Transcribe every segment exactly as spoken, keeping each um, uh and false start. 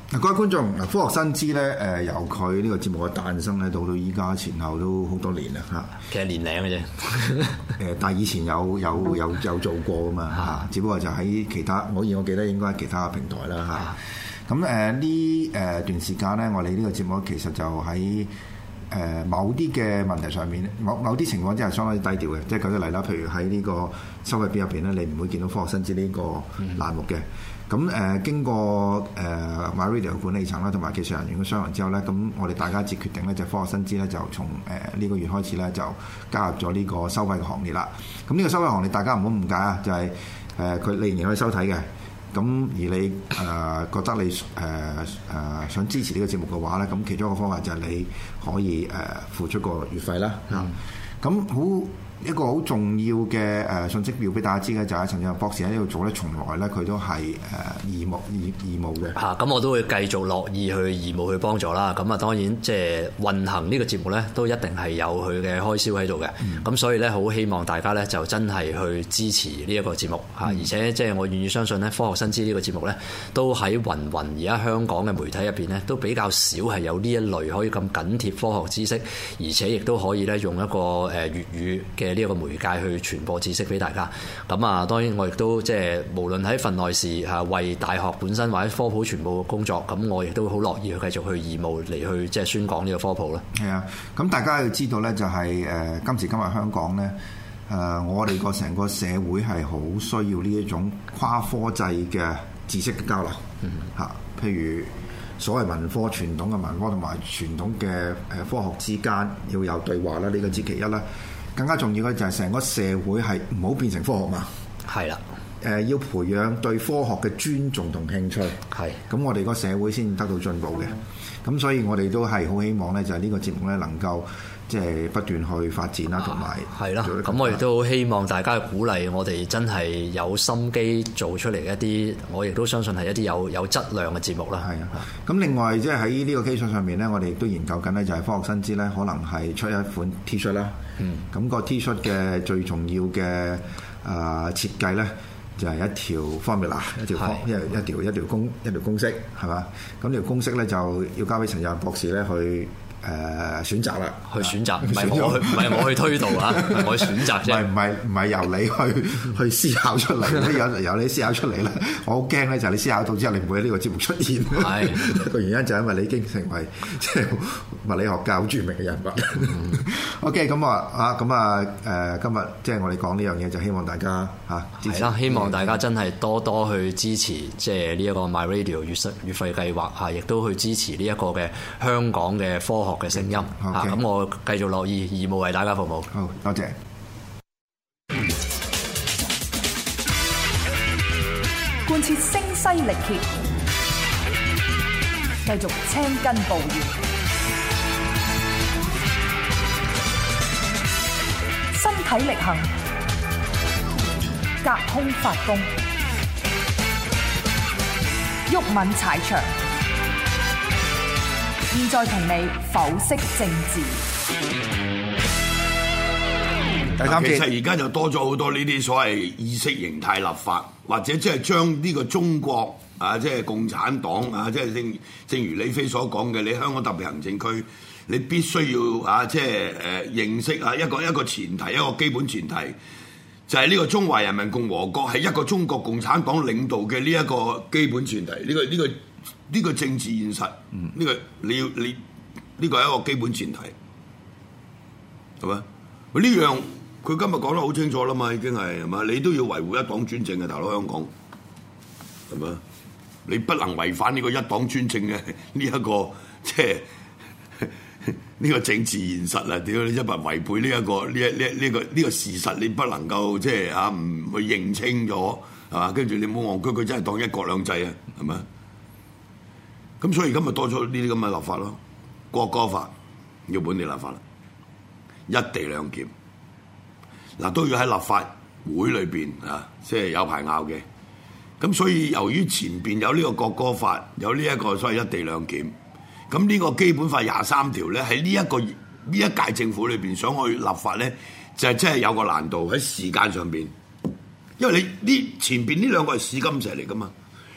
各位觀眾，嗱，科學新知咧，誒、呃、由佢呢個節目嘅誕生咧，到到依家前後都好多年啦嚇。 其實年零嘅啫。 誒，但係以前有有有有做過噶嘛嚇，只不過就喺其他，我而我記得應該係其他嘅平台啦嚇。咁誒呢誒段時間咧，我哋呢個節目其實就喺誒、呃、某啲嘅問題上面，某某啲情況真係相當之低調嘅。即係舉個例啦，譬如喺呢個收費表入邊咧，你唔會見到科學新知呢個欄目嘅。咁誒、呃、經過誒 MyRadio 管理層啦，同埋技術人員嘅商量之後咧，咁我哋大家接決定咧，就科學新知咧就從誒呢、呃這個月開始咧就加入咗呢個收費嘅行列啦。咁呢個收費行列大家唔好誤解啊，就係誒佢你仍然可以收睇嘅。咁而你誒、呃、覺得你誒誒、呃呃、想支持呢個節目嘅話咧，咁其中一個方法就係你可以誒、呃、付出個月費啦。嚇咁好。一個好重要嘅誒信息表俾大家知嘅就係陳志宏博士喺呢度做咧，從來咧佢都係誒義務義義務嘅嚇，咁、啊、我都會繼續樂意去義務去幫助啦。咁啊當然即係運行呢個節目咧，都一定係有佢嘅開銷喺度嘅。咁、嗯、所以咧好希望大家咧就真係去支持呢一個節目嚇，嗯、而且即係我願意相信咧，科學新知呢個節目咧，都喺芸芸而家香港嘅媒體入邊咧，都比較少係有呢一類可以咁緊貼科學知識，而且亦都可以咧用一個誒粵語嘅呢一個媒介去傳播知識俾大家，咁啊當然我亦都即係無論喺份內事嚇為大學本身或者科普傳播嘅工作，咁我亦都好樂意去繼續去義務嚟去即係宣講呢個科普啦。 係啊，咁大家要知道咧，就係、是、誒、呃、今時今日香港咧，誒、呃、我哋個成個社會係好需要呢一種跨科際嘅知識嘅交流嚇、嗯啊，譬如所謂文科傳統嘅文科同埋傳統嘅誒科學之間要有對話啦，呢、這個之其一啦。更加重要嘅就係成個社會係唔好變成科學嘛，係啦的，誒、呃、要培養對科學嘅尊重同興趣，係的，咁我哋個社會先得到進步嘅，咁的所以我哋都係好希望咧，就係呢個節目咧能夠即係不斷去發展啦，同埋係啦，咁我亦都希望大家嘅鼓勵，我哋真係有心機做出嚟一啲，我亦都相信係一啲有有質量嘅節目啦。係啊， 咁另外即係喺呢個基礎上面咧，我哋亦都研究緊咧，就係科學新知咧，可能係出一款 T 恤啦。嗯，咁個 T 恤嘅最重要嘅誒、呃、設計咧，就係、是、一條 formula， 一條一一條一條公一條公式係嘛？咁條公式咧就要交俾陳志宏博士咧去。誒、呃、選擇啦， 去選擇，唔係我去，唔係我去推導啊，我去選擇啫。 唔係唔係由你去去思考出嚟，有由你思考出嚟啦。我好驚咧，就係你思考到之後，你唔會喺呢個節目出現。係個原因就係因為你已經成為即係物理學界好著名嘅人物。嗯、OK，咁啊啊咁啊誒，今日即係我哋講呢樣嘢，就希望大家嚇係啦， 希望大家真係多多去支持，即係呢一個 MyRadio 月費月費計劃嚇，亦都去支持呢一個嘅香港嘅科學嘅聲音嚇，咁 Okay.、啊、我繼續樂意義務為大家服務。 好，多謝。 貫徹聲嘶力竭，繼續青筋暴現，身體力行，隔空發功，毓民踩場。現在同你剖析政治。 其實而家就多咗好多呢啲所謂意識形態立法，或者即係將呢個中國啊，即係共產黨啊，即係正正如李飛所講嘅，你香港特別行政區，你必須要啊，即係誒認識啊一個一個前提，一個基本前提，就係呢個中華人民共和國係一個中國共產黨領導嘅呢一個基本前提，呢個呢個。呢個政治現實，呢、嗯這個你要你呢個係一個基本前提，係嘛？呢樣佢今日講得好清楚啦嘛，已經係係嘛？你都要維護一黨專政嘅大佬，香港係嘛？你不能違反呢個一黨專政嘅呢一個即係呢個政治現實啊！屌你一咪違背呢、這、一個呢一呢呢個呢、這個事實，你不能夠即係啊唔去認清咗係嘛？跟住你冇戇居，佢真係當一國兩制啊，係嘛？咁所以今日多咗呢啲咁嘅立法咯，國歌法要本地立法啦，一地兩檢嗱都要喺立法會裏邊啊，即係有排拗嘅。咁所以由於前邊有呢個國歌法，有呢一個所謂一地兩檢，咁呢個基本法廿三條咧喺呢一個呢一屆政府裏邊想去立法咧，就係真係有個難度喺時間上邊，因為你呢前邊呢兩個係試金石嚟噶嘛。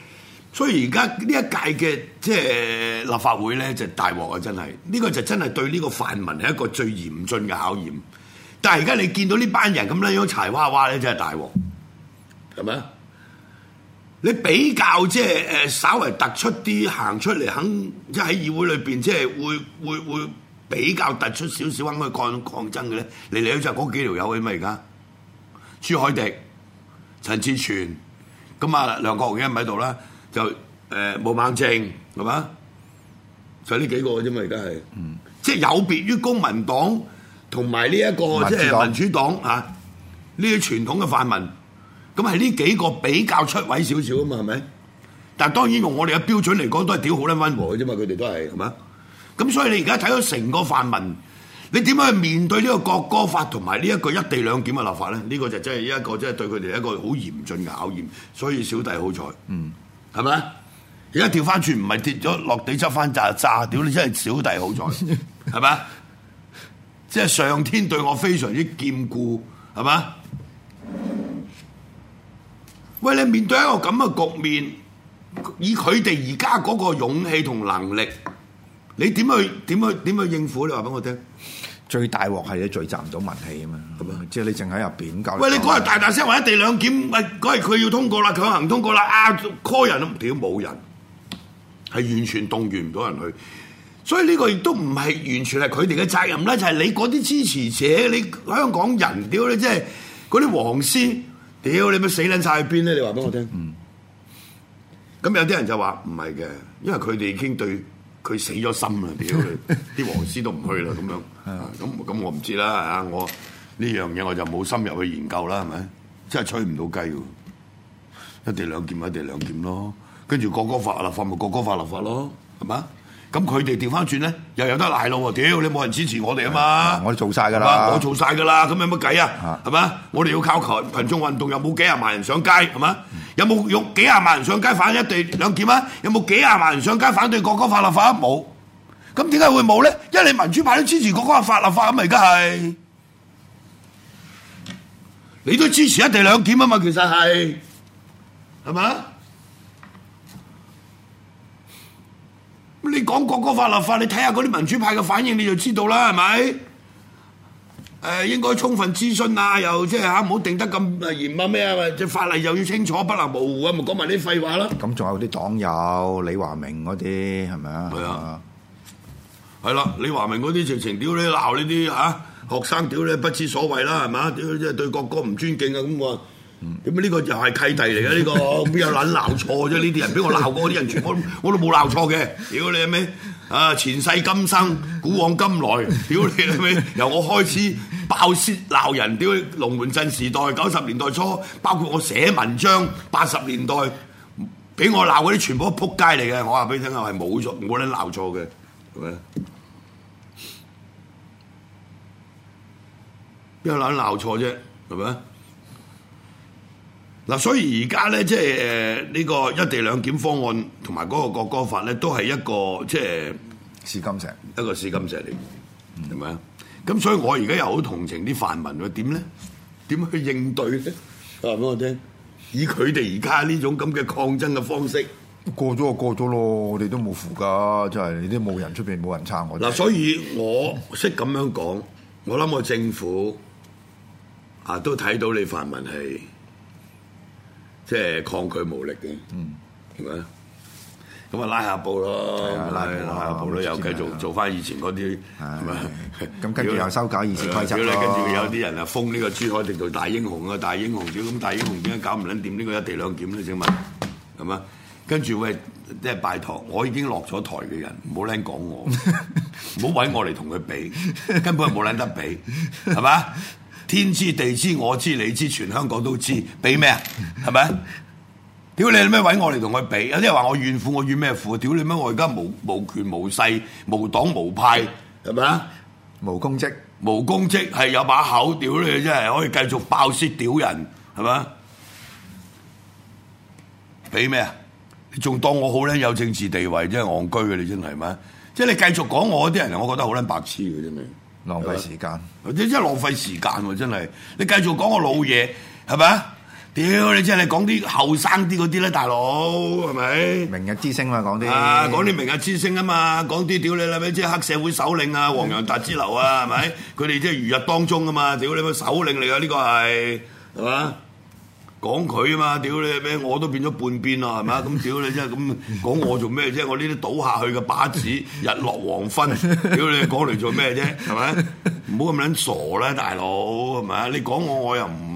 所以而家呢一屆嘅即係立法會咧就大鑊啊！真係呢個就真係對呢個泛民係一個最嚴峻嘅考驗。但係而家你見到呢班人咁樣樣柴娃娃咧，真係大鑊，係咪啊？你比較即係誒稍為突出啲行出嚟，肯即係喺議會裏邊即係會會會比較突出少少肯去抗抗爭嘅咧，嚟嚟去就嗰幾條友嘅嘛而家，朱凱廸、陳志全，咁啊梁國雄已經喺度啦，就誒、呃、毛孟靜係嘛，就呢幾個嘅啫嘛而家係，嗯、即係有別於公民黨同埋呢一個即係民主黨啊呢啲傳統嘅泛民。咁係呢幾個比較出位少少啊嘛，係咪？但係當然用我哋嘅標準嚟講，都係屌好撚溫和嘅啫嘛，佢哋都係係咪？咁所以你而家睇到成個泛民，你點樣去面對呢個國歌法同埋呢一個一地兩檢嘅立法咧？呢、呢個就真係一個即係對佢哋一個好嚴峻嘅考驗。所以小弟好彩，嗯，係咪？而家調翻轉唔係跌咗落地執翻炸炸，屌你真係小弟好彩，係咪？即係上天對我非常之眷顧，係咪？喂，你面對一個咁嘅局面，以佢哋而家嗰個勇氣同能力，你點去點去點去應付？你話俾我聽。 最大鑊係你聚集唔到民氣啊嘛，咁啊，即係你淨喺入邊搞。 喂，你嗰日大大聲話一地兩檢，喂，嗰日佢要通過啦，強行通過啦，啊 call 人都唔屌冇人，係完全動員唔到人去，所以呢個亦都唔係完全係佢哋嘅責任啦，就係、是、你嗰啲支持者，你香港人屌你，即係嗰啲黃絲。屌你咪死撚晒去邊咧？你話俾我聽。嗯。咁有啲人就話唔係嘅，因為佢哋已經對佢死咗心啦。屌你，啲黃絲都唔去啦，咁樣。咁咁我唔知啦嚇，我呢樣嘢我就冇深入去研究啦，係咪？真係吹唔到雞喎！一地兩檢，一地兩檢咯。跟住國歌法立法咪國歌法立法咯，係嘛？咁佢哋調翻轉咧，又有得賴咯喎！屌你冇人支持我哋啊嘛！ 我哋做晒㗎啦， 我做晒㗎啦，咁有乜計啊？係嘛？我哋要靠群群眾運動，又冇幾廿萬人上街，係嘛？嗯、有冇用幾廿萬人上街反一地兩檢啊？有冇幾廿萬人上街反對國歌法立法？冇。咁點解會冇咧？因為你民主派都支持國歌法立法啊嘛，而家係你都支持一地兩檢啊嘛，其實係係嘛？你講國歌法立法，你睇下嗰啲民主派嘅反應，你就知道啦，係咪？誒、呃，應該充分諮詢啊，又即係嚇，唔好定得咁嚴啊咩啊，即係法例又要清楚，不能模糊啊，咪講埋啲廢話啦。咁仲有啲黨友李華明嗰啲係咪啊？係啊，係啦，李華明嗰啲直情屌你鬧呢啲嚇學生屌你不知所謂啦，係嘛？屌即係對國歌唔尊敬啊咁喎。咁啊呢個又係契弟嚟嘅呢個，邊有撚鬧錯啫？呢啲人俾我鬧過啲人，全部我都冇鬧錯嘅。屌你係咪？啊前世今生，古往今來，屌你係咪？由我開始爆泄鬧人，屌龍門陣時代、九十年代初，包括我寫文章，八十年代俾我鬧嗰啲，全部都撲街嚟嘅。我話俾你聽，我係冇錯，冇撚鬧錯嘅，係咪？邊有撚鬧錯啫？係咪？嗱，所以而家咧，即係誒呢個一地兩檢方案同埋嗰個國歌法咧，都係一個即係試金石，一個試金石嚟，係咪啊？咁所以我而家又好同情啲泛民喎，點咧？點去應對咧？話俾我聽，以佢哋而家呢種咁嘅抗爭嘅方式，過咗就過咗咯，我哋都冇符㗎，真係你都冇人出邊冇人撐我。嗱，所以我識咁樣講，我諗我政府啊都睇到你泛民係。即係抗拒無力嘅，嗯，係咪？咁啊拉下布咯，拉拉下布咯，又繼續做翻以前嗰啲，係咪？咁跟住又修改議事規則咯。跟住有啲人啊封呢個朱凱廸做大英雄啊，大英雄屌咁大英雄點解搞唔撚掂呢個一地兩檢咧？請問係嘛？跟住喂，即係拜託，我已經落咗台嘅人，唔好撚講我，唔好揾我嚟同佢比，根本係冇撚得比，係嘛？天知地知我知你知，全香港都知，比咩啊？係咪？屌你咩揾我嚟同佢比？有啲人話我怨婦，我怨咩婦？屌你咩？我而家無無權無勢，無黨無派，係咪啊？無公職，無公職係有把口，屌你真係可以繼續爆屍屌人，係咪？比咩啊？你仲當我好撚有政治地位，真係戇居嘅你真係咩？即係你繼續講我啲人，我覺得好撚白痴嘅真係。浪費時間，或者真係浪費時間喎！真係，你繼續講我老嘢係咪啊？ 屌你真係講啲後生啲嗰啲咧，大佬係咪？ 明日之星嘛，講啲啊，講啲明日之星啊嘛，講啲屌你啦咩，即係黑社會首領啊，黃洋達之流啊，係咪？佢哋即係如日當中啊嘛，屌你咩首領嚟噶呢個係係嘛？講佢啊嘛，屌你咩？我都變咗半邊啦，係咪？咁屌你真係咁講我做咩啫？我呢啲倒下去嘅靶子，日落黃昏，屌你講嚟做咩啫？係咪？唔好咁撚傻啦，大佬係咪？你講我我又唔。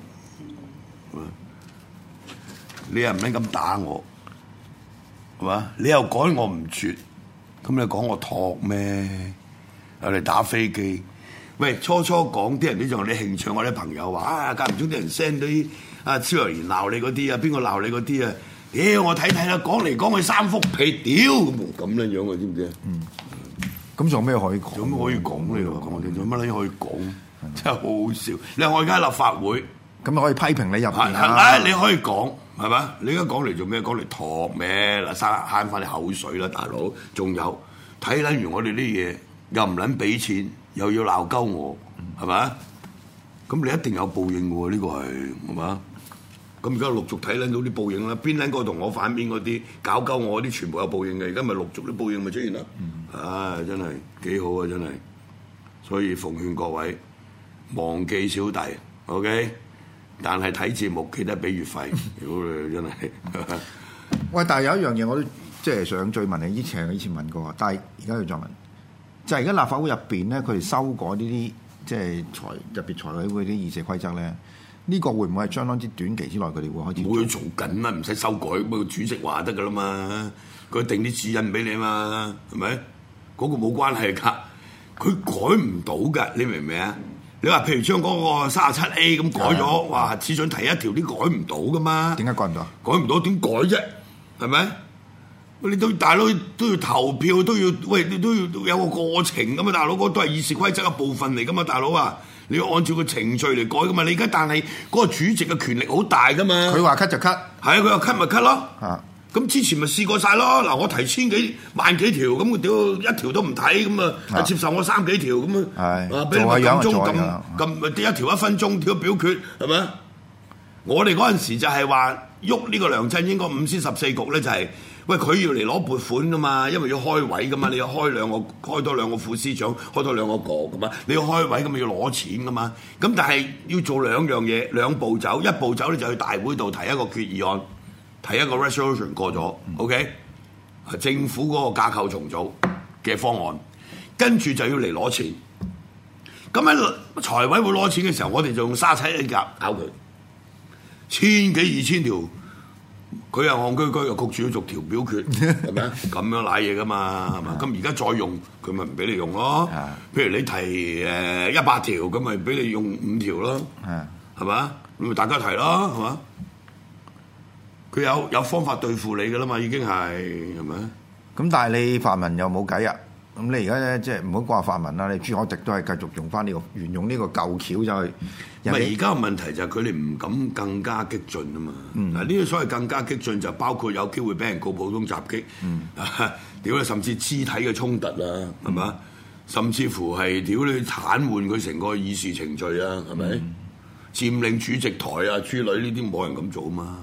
你又唔撚咁打我，係嘛？你又趕我唔絕，咁你講我托咩？我哋打飛機，喂，初初講啲人呢仲有啲興趣，我啲朋友話啊，間唔中啲人 send 到啲啊超留言鬧你嗰啲啊，邊個鬧你嗰啲啊？屌我睇睇啦，講嚟講去三幅被，屌咁樣樣啊，知唔知啊？嗯， 咁仲有咩可以講？ 有咩可以講呢？我哋做乜撚可以講？真係好好笑！你話我而家立法會。 咁咪可以批評你入邊啊！你可以講係嘛？你而家講嚟做咩？講嚟托咩？嗱，慳慳翻啲口水啦，大佬！仲有睇撚完我哋啲嘢，又唔撚俾錢，又要鬧鳩我，係咪？咁你一定有報應嘅喎，呢個係係嘛？咁而家陸續睇撚到啲報應啦，邊撚個同我反面嗰啲搞鳩我啲，全部有報應嘅。而家咪陸續啲報應咪出現啦。唉、嗯啊，真係幾好啊！真係，所以奉勸各位忘記小弟 ，OK。但係睇節目記得俾月費，如果你真係。 喂，但係有一樣嘢我都即係想再問你，以前以前問過，但係而家要再問，就係而家立法會入邊咧，佢哋修改呢啲即係財入邊財委會啲議事規則咧，呢、這個會唔會係相當之短期之內佢哋會開始？ 冇去做緊啦，唔使修改，咁主席話得噶啦嘛，佢定啲指引俾你嘛，係咪？嗰、那個冇關係㗎，佢改唔到㗎，你明唔明啊？你話譬如將嗰個三十七 A 咁改咗，話只准提一條，啲改唔到噶嘛？點解改唔到？ 改唔到點改啫？係咪？你都大佬都要投票，都要喂，你都要有個過程噶嘛？大佬嗰都係議事規則嘅部分嚟噶嘛？大佬啊，你要按照個程序嚟改噶嘛？你而家但係嗰個主席嘅權力好大噶嘛？ 佢話 cut 就 cut， 係啊，佢話 cut 咪 cut 咯。 啊， 咁之前咪試過晒咯。嗱，我提千幾萬幾條，咁屌一條都唔睇，咁啊接受我三幾條咁啊，啊俾你咪撳鐘撳撳咪啲一條一分鐘條表決係咪？我哋嗰陣時就係話喐呢個梁振英個五司十四局咧，就係、是、喂佢要嚟攞撥款噶嘛，因為要開位噶嘛，你要開兩個開多兩個副司長，開多兩個局噶嘛，你要開位咁咪要攞錢噶嘛。咁但係要做兩樣嘢，兩步走，一步走咧就去大會度提一個決議案。提一個 resolution 過咗、嗯、，OK，政府嗰個架構重組嘅方案，跟住就要嚟攞錢。咁喺財委會攞錢嘅時候，我哋就用三七一格搞佢，千幾二千條，佢又戇居居又焗住要逐條表決，係咪啊？咁樣賴嘢噶嘛，係嘛？咁而家再用，佢咪唔俾你用咯。譬如你提誒一百條，咁咪俾你用五條咯，係嘛？咁咪大家提咯，係嘛？佢有有方法對付你㗎啦嘛，已經係係咪？ 咁但係你泛民又冇計啊！咁你而家咧即係唔好掛泛民啦，你朱凱廸都係繼續用翻呢、呢個沿用呢個舊橋就係。 唔係而家嘅問題就係佢哋唔敢更加激進啊嘛。嗱呢啲所謂更加激進就包括有機會俾人告普通襲擊，屌你、嗯、甚至肢體嘅衝突啊，係嘛？嗯、甚至乎係屌你癱瘓佢成個議事程序啊，係咪？嗯、佔領主席台啊，諸類呢啲冇人咁做啊嘛。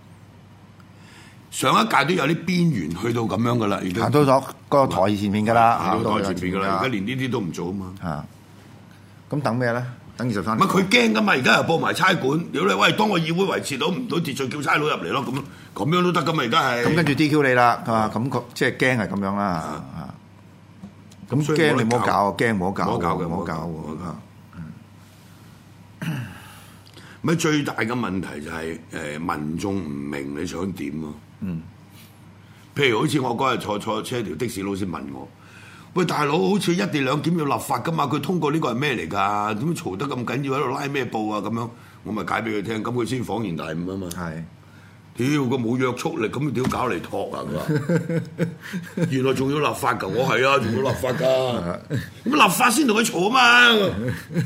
上一屆都有啲邊緣去到咁樣噶啦，已經行到咗個台前面噶啦，行到台前面噶啦，而家連呢啲都唔做啊嘛。啊，咁等咩咧？等二十三。唔係佢驚噶嘛？而家又報埋差館，屌你喂！當個議會維持到唔到秩序，叫差佬入嚟咯，咁咁樣都得噶嘛？而家係。咁跟住 D Q 你啦，係嘛？咁個即係驚係咁樣啦。啊，咁驚你唔好搞，驚唔好搞，唔好搞嘅，唔好搞喎。咪最大嘅問題就係、是、誒民眾唔明你想點咯。嗯，譬如好似我嗰日坐坐車條的士佬先問我，喂大佬，好似一地兩檢要立法噶嘛？佢通過呢個係咩嚟㗎？點解嘈得咁緊要喺度拉咩布啊？咁樣我咪解俾佢聽，咁佢先恍然大悟啊嘛。係，屌佢冇約束力，咁屌搞嚟托啊？佢話原來仲要立法㗎，我係啊，仲要立法㗎。咁立法先同佢嘈啊嘛。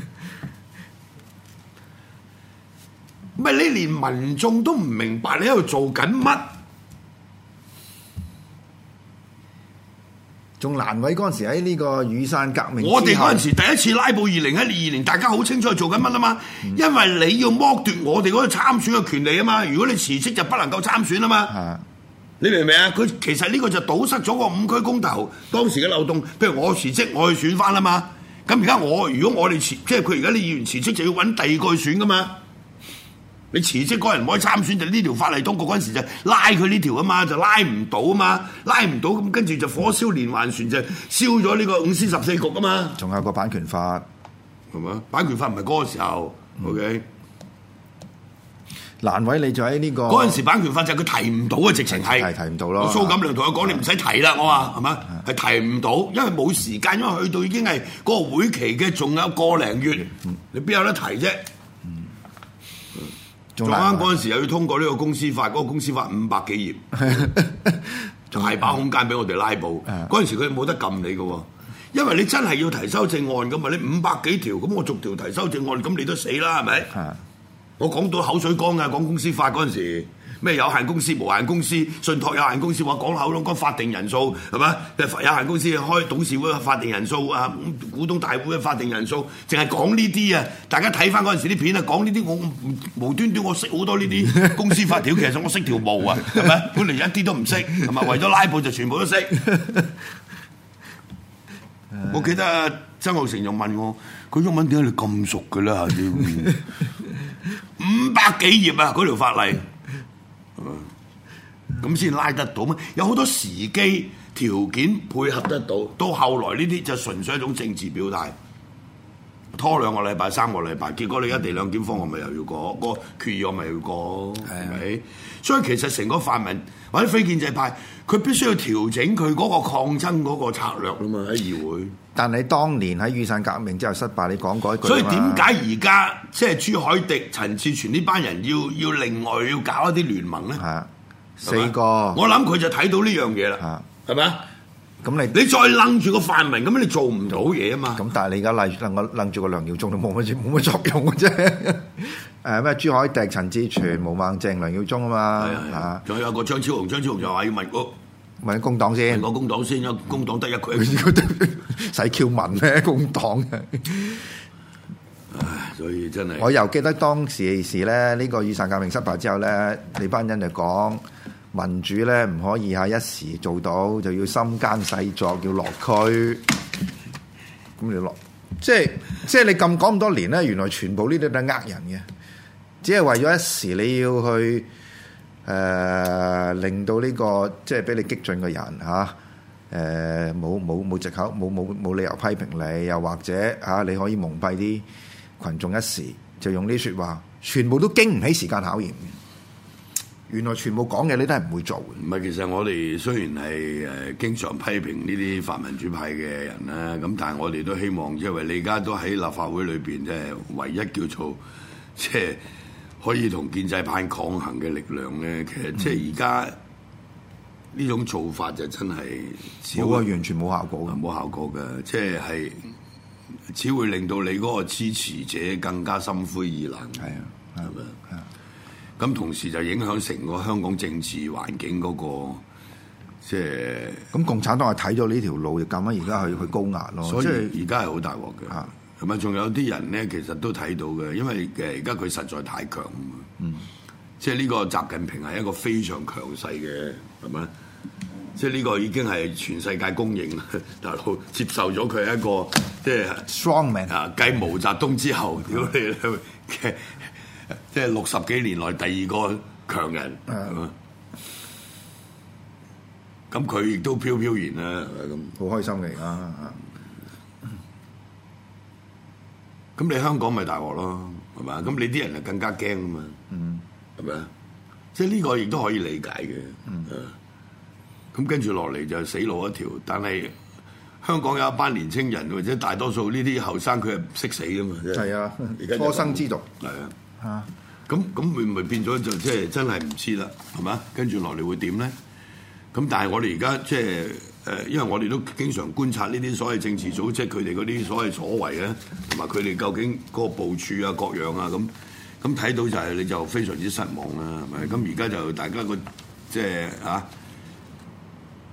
唔係你連民眾都唔明白你喺度做緊乜？ 仲難為嗰陣時喺呢個雨傘革命之後， 我哋嗰陣時第一次拉布二零一二年，大家好清楚做緊乜啊嘛，嗯、因為你要剝奪我哋嗰個參選嘅權利啊嘛，如果你辭職就不能夠參選啊嘛，啊你明唔明啊？佢其實呢個就堵塞咗個五區公投當時嘅漏洞，譬如我辭職我去選翻啦嘛，咁而家我如果我哋辭，即係佢而家啲議員辭職就要揾第二個去選噶嘛。你辭職嗰人唔可以參選，就呢條法例通過嗰陣時就拉佢呢條啊嘛，就拉唔到啊嘛，拉唔到咁跟住就火燒連環船就燒咗呢個五司十四局啊嘛。 仲有個版權法係嘛？版權法唔係嗰個時候、嗯、，OK。 難為你就喺呢、這個嗰陣時版權法就係佢提唔到啊，直情係提唔到咯。 蘇錦樑同佢講：你唔使提啦，我話係嘛，係提唔到，因為冇時間，因為去到已經係嗰個會期嘅，仲有個零月，嗯、你邊有得提啫？仲啱嗰陣時又要通過呢個公司法，嗰、那個公司法五百幾頁，大把空間俾我哋拉布。嗰陣時佢冇得撳你嘅，因為你真係要提修正案㗎嘛，你五百幾條，咁我逐條提修正案，咁你都死啦，係咪？我講到口水乾啊，講公司法嗰陣時，咩有限公司、無限公司、信託有限公司，話講口都講法定人數係咪？有限公司開董事會嘅法定人數啊，股東大會嘅法定人數，淨係講呢啲啊！大家睇翻嗰陣時啲片啊，講呢啲我無端端我識好多呢啲公司法條，其實我識條毛啊，係咪？本嚟一啲都唔識，係咪？為咗拉布就全部都識。我記得曾鈺成又問我：佢中文點解你咁熟嘅咧？五百幾頁啊！嗰條法例。咁先拉得到咩？有好多時機條件配合得到，到後來呢啲就純粹一種政治表態，拖兩個禮拜、三個禮拜，結果你一地兩檢方案咪又要過，個決議案咪要過，係咪的？所以其實成個泛民或者非建制派，佢必須要調整佢嗰個抗爭嗰個策略啊嘛，喺議會。但係當年喺雨傘革命之後失敗，你講過一句， 所以點解而家即係朱凱廸、陳志全呢班人要要另外要搞一啲聯盟咧？ 係四個， 我諗佢就睇到呢樣嘢啦，係咪啊？ 咁你你再楞住個泛民，咁你做唔到嘢啊嘛？ 咁但係你而家楞楞個楞住個梁耀忠都冇乜冇乜作用嘅啫。誒咩？朱凱廸、陳志全、毛孟靜、梁耀忠啊嘛，嚇。仲有個張超雄，張超雄就話要問我問工黨先， 問個工黨先，因為工黨得一佢， 使 Q 問咩工黨？ 唉，所以真係我又記得當時時咧，呢個雨傘革命失敗之後咧，你班人就講民主咧唔可以係一時做到，就要深耕細作，要落區。咁你落，即係即係你咁講咁多年咧，原來全部呢啲都係呃人嘅，只係為咗一時你要去誒、呃、令到呢、這個即係俾你激進嘅人嚇誒冇冇冇藉口，冇冇冇理由批評你，又或者嚇、啊、你可以蒙蔽啲群眾一時，就用呢啲説話，全部都經唔起時間考驗。原來全部講嘅你都係唔會做嘅。 唔係，其實我哋雖然係誒經常批評呢啲泛民主派嘅人啦，咁但係我哋都希望，因為你而家都喺立法會裏邊，即係唯一叫做即係可以同建制派抗衡嘅力量咧。其實即係而家呢種做法就真係冇啊，完全冇效果嘅， 冇效果嘅，即係係只會令到你嗰個支持者更加心灰意冷。係啊，係咪啊？咁同時就影響成個香港政治環境嗰、那個，即係咁共產黨係睇咗呢條路，就咁樣而家去去高壓咯。 所以而家係好大鑊嘅，係咪？仲有啲人咧，其實都睇到嘅，因為誒而家佢實在太強啊嘛。嗯，即係呢個習近平係一個非常強勢嘅，係咪？即係呢個已經係全世界公認啦，大佬接受咗佢係一個即係 strong man 啊，繼毛澤東之後，屌你嘅。即係六十幾年來第二個強人，咁佢亦都飄飄然啦， 咁好開心嘅而家。 咁你香港咪大鑊咯，係嘛？咁你啲人就更加驚啊嘛，係咪啊？即係呢個亦都可以理解嘅。咁跟住落嚟就死路一條，但係香港有一班年青人或者大多數呢啲後生佢係唔識死噶嘛， 係啊，初生之犢係啊。啊！咁咁會唔會變咗就即係真係唔知啦，係嘛？跟住落嚟會點咧？咁但係我哋而家即係誒，因為我哋都經常觀察呢啲所謂政治組織佢哋嗰啲所謂所為咧，同埋佢哋究竟嗰個部署啊、各樣啊咁，咁睇到就係你就非常之失望啦，係咪？咁而家就大家個即係啊，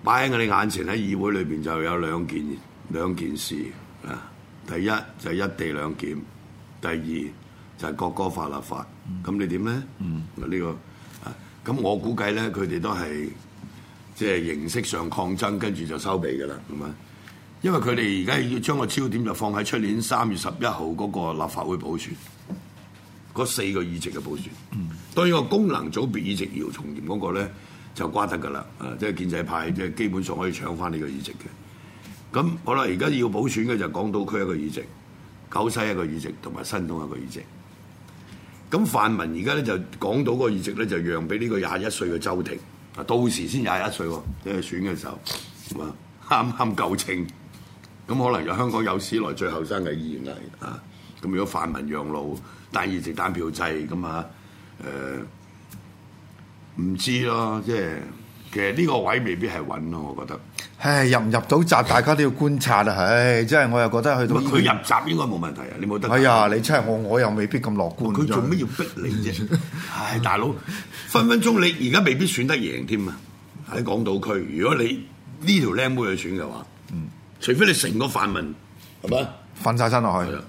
擺喺我哋眼前喺議會裏邊就有兩件兩件事啊。第一就係一地兩檢，第二就係國歌法立法。咁、嗯、你點咧？嗯，呢、呢個啊，咁我估計咧，佢哋都係即係形式上抗爭，跟住就收尾㗎啦，係嘛？因為佢哋而家要將個焦點就放喺出年三月十一號嗰個立法會補選，嗰四個議席嘅補選。嗯，當然個功能組別議席姚松炎嗰個咧就瓜得㗎啦，啊，即係建制派即係基本上可以搶翻呢個議席嘅。咁好啦，而家要補選嘅就港島區一個議席，九西一個議席，同埋新東一個議席。咁泛民而家咧就港島個議席咧就讓俾呢個廿一歲嘅周庭，啊，到時先廿一歲喎，即係選嘅時候，咁啊啱啱夠稱。咁可能有香港有史來最後生嘅議員嚟啊！咁如果泛民讓路單議席單票制咁啊，誒、呃、唔知咯，即係其實呢個位未必係穩咯，我覺得。 唉，入唔入到閘，大家都要觀察啊！唉，即係我又覺得去到佢入閘應該冇問題啊！你冇得。 哎呀，你真係我我又未必咁樂觀。 佢做咩要逼你啫？唉，大佬，分分鐘你而家未必選得贏添啊！喺港島區，如果你呢條靚妹去選嘅話，嗯。除非你成個泛民係咪瞓晒身落去，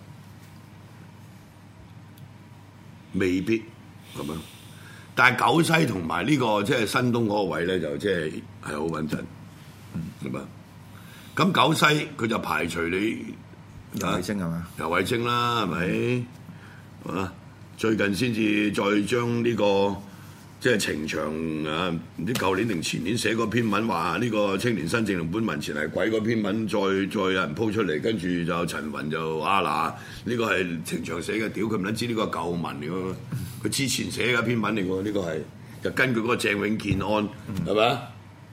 未必咁樣。但係九西同埋呢個即係新東嗰個位咧，就即係係好穩陣，係嘛？咁九西佢就排除你游蕙禎係嘛？ 游蕙禎啦，係咪？係嘛？最近先至再將呢個。即係程翔啊！唔知舊年定前年寫嗰篇文話呢個青年新政同本民前係鬼嗰篇文再，再再有人鋪出嚟，跟住就陳雲就啊嗱，呢個係程翔寫嘅，屌佢唔撚知呢個舊文嚟喎，佢之前寫嘅篇文嚟喎，呢個係就根據嗰個鄭永健案係咪啊？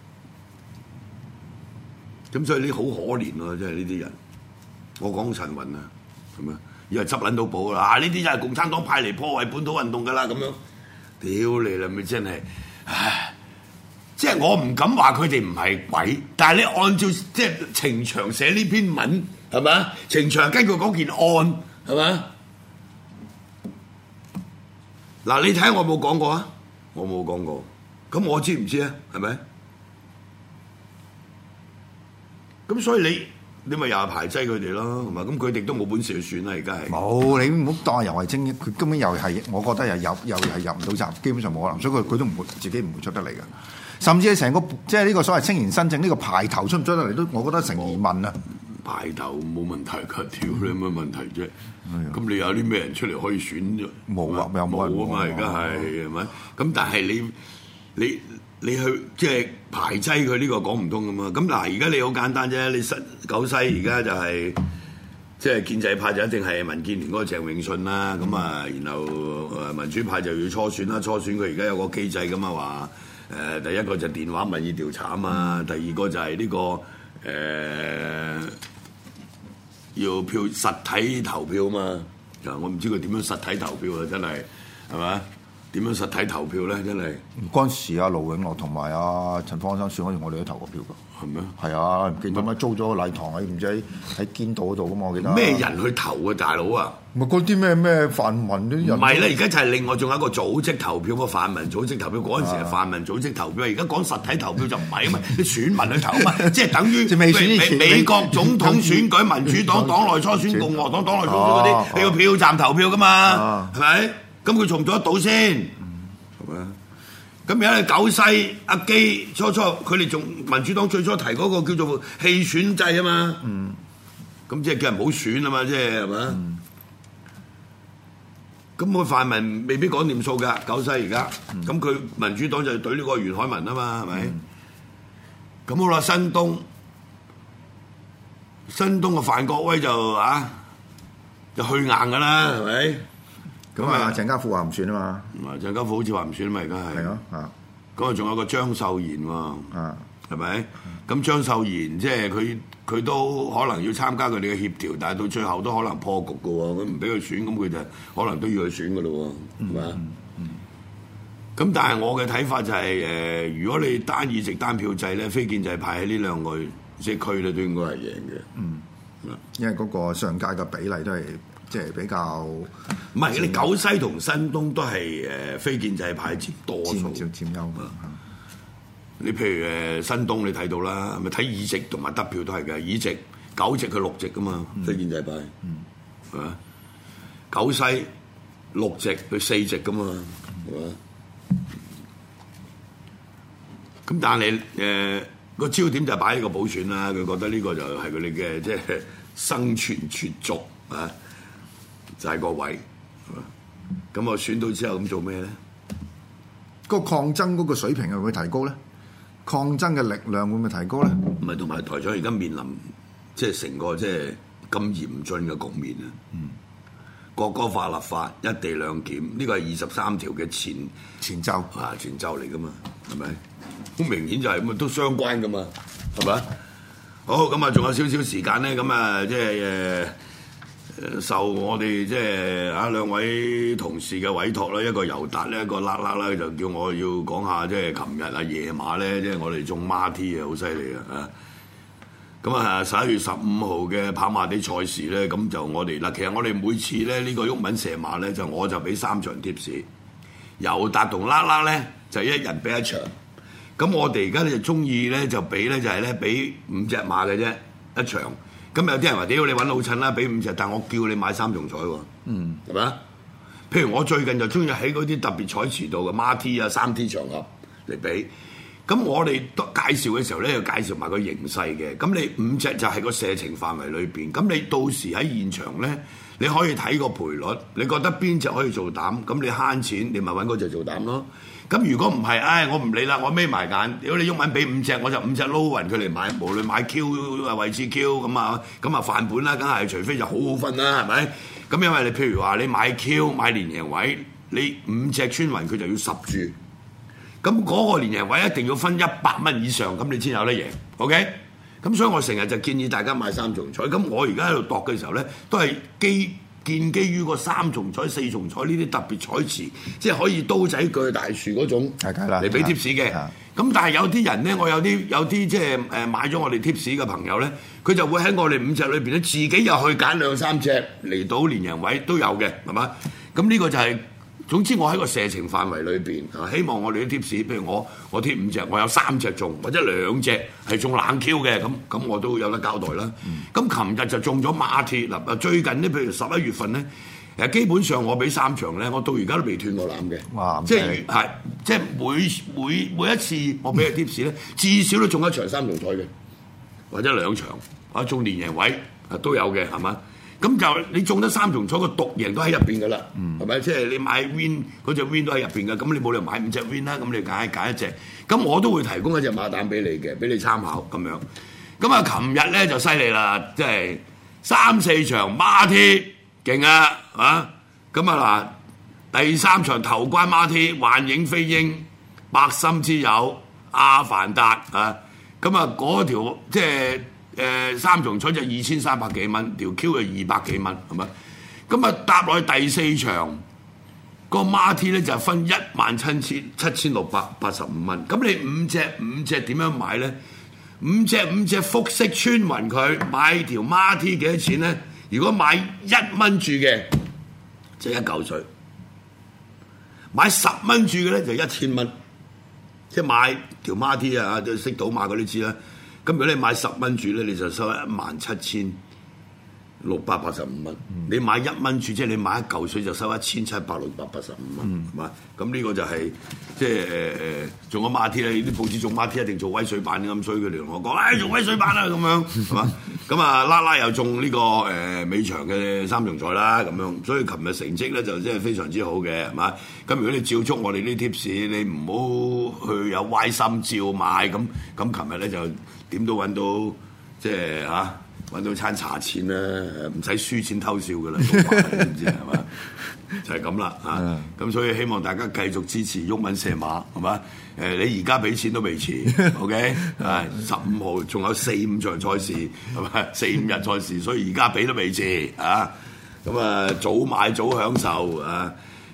咁所以呢好可憐喎，真係呢啲人。我講陳雲啊，係咪？以為執撚到寶啦！啊，呢啲就係共產黨派嚟破壞本土運動㗎啦，咁樣。屌你啦！咪真係，唉！即係我唔敢話佢哋唔係鬼，但係你按照即係程翔寫呢篇文係咪？程翔根據嗰件案係咪？嗱，你睇下我有冇講過啊？我冇講過，咁我知唔知啊？係咪？咁所以你。你咪又係排擠佢哋咯，係嘛？咁佢哋都冇本事去選啦，而家係。 冇，你唔好當游蕙禎，佢根本又係，我覺得又入又係入唔到閘，基本上冇可能，所以佢佢都唔會自己唔會出得嚟嘅。甚至係成個即係呢個所謂青年新政呢個排頭出唔出得嚟，都我覺得成疑問啊。 排頭冇問題㗎，屌你有乜問題啫？咁你有啲咩人出嚟可以選啫？ 冇啊，又冇啊嘛，而家係係咪？咁但係你你。你去即係排擠佢呢個講唔通噶嘛？咁嗱，而家你好簡單啫，你新九西而家就係、是、即係建制派就一定係民建聯嗰個鄭永信啦。咁啊、嗯，然後誒民主派就要初選啦。初選佢而家有個機制咁啊，話誒第一個就電話民意調查啊嘛，嗯、第二個就係呢、這個誒、呃、要票實體投票啊嘛。啊，我唔知佢點樣實體投票啊，真係係咪？點樣實體投票咧？真係嗰陣時啊，盧永樂同埋阿陳方安生選嗰陣，我哋都投過票㗎。係咩？係啊，唔記得咩租咗個禮堂喺唔知喺喺堅道嗰度㗎嘛？我記得。咩人去投啊，大佬啊？ 咪嗰啲咩咩泛民啲人？ 唔係咧，而家就係另外仲有一個組織投票個泛民組織投票。嗰陣時係泛民組織投票，而家講實體投票就唔係啊嘛，啲選民去投啊嘛，即係等於未選美美國總統選舉民主黨黨內初選、共和黨黨內初選嗰啲，你要票站投票㗎嘛？係咪？咁佢做唔做得到先？係咪？咁而家九西阿基初初佢哋仲民主黨最初提嗰個叫做棄選制啊嘛。嗯。咁即係叫人唔好選啊嘛，即係係咪？嗯。咁佢泛民未必講掂數㗎，九西而家。咁佢、嗯、民主黨就對呢個袁海文啊嘛，係咪？咁、嗯、好啦，新東，新東嘅范國威就啊，就去硬㗎啦，係咪、嗯？ 咁啊，鄭家富話唔選啊嘛， 唔係鄭家富好似話唔選啊嘛，而家係。係咯，啊。咁啊，仲有個張秀賢喎，啊，係咪？咁張秀賢即係佢佢都可能要參加佢哋嘅協調，但係到最後都可能破局嘅喎，咁唔俾佢選，咁佢就可能都要去選嘅咯喎，係嘛？咁但係我嘅睇法就係、是、誒、呃，如果你單議席單票制咧，非建制派喺呢兩個即係區咧都應該係贏嘅。嗯， 因為嗰個上屆嘅比例都係。即係比較唔係，你九西同新東都係誒非建制派佔多數， 佔佔優嘛。 你譬如誒新東你睇到啦，咪睇議席同埋得票都係嘅，議席九席佢六席噶嘛，即係建制派，係嘛？九西六席佢四席噶嘛，係嘛？咁但係誒個焦點就係擺喺個補選啦，佢覺得呢個就係佢哋嘅即係生存絕續啊，就係、是、個位。咁我選到之後咁做咩咧？ 個抗爭嗰個水平會唔會提高咧？抗爭嘅力量會唔會提高咧？ 唔係，同埋台長而家面臨即係成個即係咁嚴峻嘅局面啊！嗯，國歌法立法一地兩檢呢個係二十三條嘅前前奏啊，前奏嚟噶嘛，係咪？好明顯就係咁啊，都相關噶嘛，係咪？好，咁啊，仲有少少時間咧，咁啊，即係誒受我哋即係啊兩位同事嘅委託啦，一個尤達咧，一個啦啦啦，就叫我要講下即係琴日啊夜馬咧，即係我哋中孖 T 啊，好犀利啊！咁啊十一月十五號嘅跑馬地賽事咧，咁就我哋嗱，其實我哋每次咧呢個毓民射馬咧，就我就俾三場貼士，尤達同啦啦咧就一人俾一場。咁我哋而家咧就中意咧就俾咧就係咧俾五隻馬嘅啫一場。咁有啲人話屌你揾老襯啦，俾五隻，但我叫你買三重彩喎。嗯，係咪啊？譬如我最近就中意喺嗰啲特別彩池度嘅孖 T 啊、三 T 場合嚟俾。咁我哋介紹嘅時候咧，要介紹埋個形勢嘅。咁你五隻就係個射程範圍裏邊。咁你到時喺現場咧，你可以睇個賠率，你覺得邊隻可以做膽？咁你慳錢，你咪揾嗰隻做膽咯。咁如果唔係，唉，我唔理啦，我眯埋眼。如果你毓民俾五隻，我就五隻撈勻佢嚟買，無論買 Q 啊、位置 Q 咁啊，咁啊範本啦，梗係除非就好好分啦，係咪？咁因為你譬如話你買 Q 買連贏位，你五隻穿勻佢就要十注，咁嗰個連贏位一定要分一百蚊以上，咁你先有得贏。OK？咁所以我成日就建議大家買三重彩。咁我而家喺度度嘅時候咧，都係基。建基於個三重彩、四重彩呢啲特別彩池，即係可以刀仔鋸大樹嗰種嚟俾貼士嘅。咁但係有啲人咧，我有啲有啲即係誒買咗我哋貼士嘅朋友咧，佢就會喺我哋五隻裏邊咧，自己又去揀兩三隻嚟到連贏位都有嘅，係嘛？咁呢個就係、是、總之我喺個射程範圍裏邊啊，希望我哋啲貼士，譬如我我貼五隻，我有三隻中或者兩隻係中冷 Q 嘅，咁咁我都有得交代啦。咁琴日就中咗馬鐵嗱，最近呢，譬如十一月份咧，誒基本上我俾三場咧，我到而家都未斷過纜嘅。哇！即係係即係每每每一次我俾嘅貼士咧，至少都中一場三重彩嘅，或者兩場啊中連贏位啊都有嘅，係嘛？咁就你中得三重彩個獨贏都喺入邊噶啦，係咪、嗯？即係你買 win 嗰隻 win 都喺入邊嘅，咁你冇理由買五隻 win 啦，咁你揀揀一隻，咁我都會提供一隻馬蛋俾你嘅，俾你參考咁樣。咁啊，琴日咧就犀利啦，即係三四場孖 T 勁啊，啊！咁啊嗱，第三場頭關孖 T，幻影飛鷹、百心之友、阿凡達啊，咁啊嗰條即係。誒、呃、三重彩就二千三百幾蚊，條 Q 就二百幾蚊，係咪？咁啊搭落去第四場，個孖 T 咧就分一萬七千七千六百八十五蚊。咁你五隻五隻點樣買咧？五隻五隻複式穿勻佢，買條孖 T 幾多錢咧？如果買一蚊注嘅，就一嚿水；買十蚊注嘅咧就一千蚊。即係買條孖 T 啊，即係識賭馬嗰啲知啦。咁如果你買十蚊注咧，你就收一萬七千六百八十五蚊。嗯、你買一蚊注，即係你買一嚿水就收一千七百六百八十五蚊，係嘛、嗯？咁呢個就係、是、即係誒誒，仲有孖 T 咧，啲報紙做孖 T 一定做威水版咁，所以佢哋同我講，誒、哎、做威水版啦咁樣，係嘛？咁啊，啦啦又中呢、這個誒、呃、尾場嘅三重彩啦，咁樣，所以琴日成績咧就真係非常之好嘅，係嘛？咁如果你照足我哋呢啲貼士，你唔好去有歪心照買，咁咁琴日咧就。點都揾到，即係嚇揾到餐茶錢啦，唔使輸錢偷笑噶啦，知唔知係嘛？就係咁啦嚇。咁所以希望大家繼續支持毓民射馬，係嘛？誒，你而家俾錢都未遲 ，OK？係十五號仲有四五場賽事，係咪？四五日賽事，所以而家俾都未遲啊！咁啊，早買早享受啊！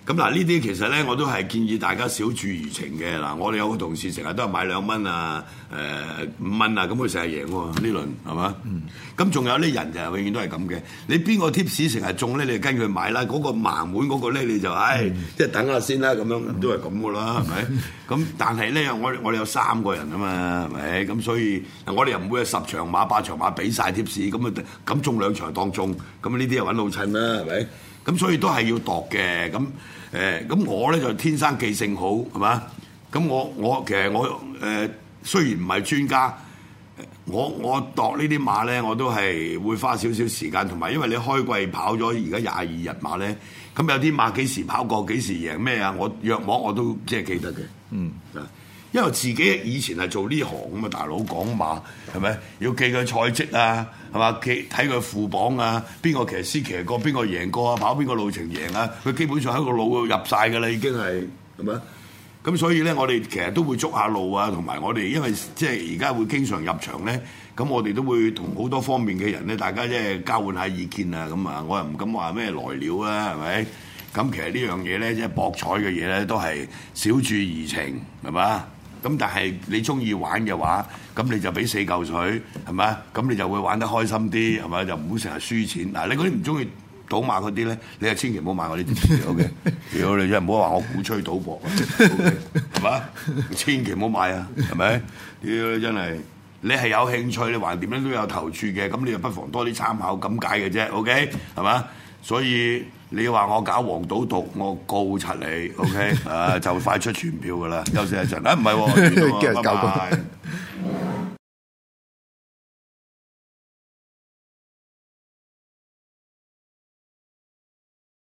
咁嗱，呢啲其實咧，我都係建議大家少注怡情嘅。嗱，我哋有個同事成日都係買兩蚊啊、誒五蚊啊，咁佢成日贏喎呢輪係嘛？咁仲、嗯、有啲人就永遠都係咁嘅。你邊個 tips 成日中咧，你就跟佢買啦。嗰、那個盲門嗰個咧，你就唉，嗯、即係等下先啦，咁樣都係咁噶啦，係咪？咁但係咧，我我哋有三個人啊嘛，係咪？咁所以我哋又唔會有十場馬、八場馬俾晒 tips，咁啊咁中兩場當中，咁呢啲又揾老襯啦，係咪？咁所以都係要度嘅，咁誒咁我咧就天生記性好，係嘛？咁我我其實我誒、呃、雖然唔係專家，我我度呢啲馬咧，我都係會花少少時間，同埋因為你開季跑咗而家廿二日馬咧，咁有啲馬幾時跑過幾時贏咩啊？我約莫我都即係記得嘅，嗯啊。因為自己以前係做呢行咁嘛，大佬講馬係咪要記佢賽績啊？係嘛，記睇佢副榜啊，邊個騎師騎過，邊個贏過啊？跑邊個路程贏啊？佢基本上喺個腦度入晒㗎啦，已經係係咪？咁所以咧，我哋其實都會捉下路啊，同埋我哋因為即係而家會經常入場咧，咁我哋都會同好多方面嘅人咧，大家即係交換下意見啊。咁啊，我又唔敢話咩來料啊，係咪？咁其實呢樣嘢咧，即係博彩嘅嘢咧，都係小注怡情係嘛？咁但係你中意玩嘅話，咁你就俾四嚿水係咪？咁你就會玩得開心啲係咪？就唔好成日輸錢。嗱，你嗰啲唔中意賭馬嗰啲咧，你就千祈唔好買我呢啲。O K，屌你真係唔好話我鼓吹賭博，係嘛？千祈唔好買啊，係咪？屌真係，你係有興趣，你橫掂咧都有投注嘅，咁你就不妨多啲參考咁解嘅啫。O K，係嘛？所以你話我搞黃賭毒，我告柒你。O K，啊就快出傳票㗎啦，休息一陣。啊唔係喎，拜拜。